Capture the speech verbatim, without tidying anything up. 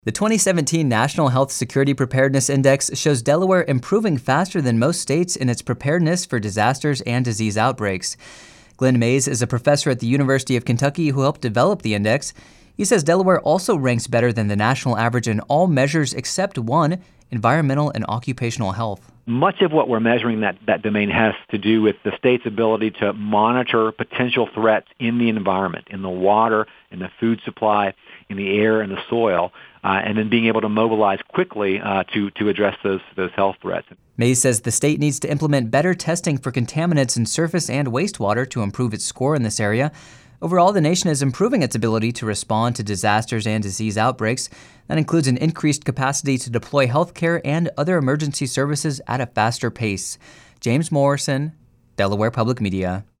The twenty seventeen National Health Security Preparedness Index shows Delaware improving faster than most states in its preparedness for disasters and disease outbreaks. Glenn Mays is a professor at the University of Kentucky who helped develop the index. He says Delaware also ranks better than the national average in all measures except one, environmental and occupational health. Much of what we're measuring that, that domain has to do with the state's ability to monitor potential threats in the environment, in the water, in the food supply, in the air, and the soil, uh, and then being able to mobilize quickly uh, to, to address those, those health threats. Mays says the state needs to implement better testing for contaminants in surface and wastewater to improve its score in this area. Overall, the nation is improving its ability to respond to disasters and disease outbreaks. That includes an increased capacity to deploy healthcare and other emergency services at a faster pace. James Morrison, Delaware Public Media.